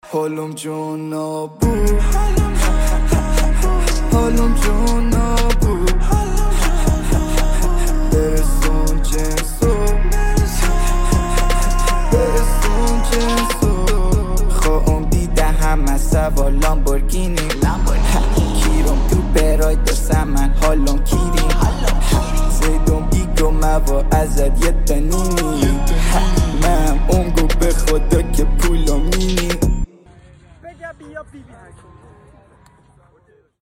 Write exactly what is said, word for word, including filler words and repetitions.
حالم جون نابود، حالم جون نابود. برسون جنسو، برسون جنسو. خواهم دیده همه سوا لامبورگینی، کیرم تو برای دستم من حالم کیریم. زیدم ایگو موا ازد یه تنینی.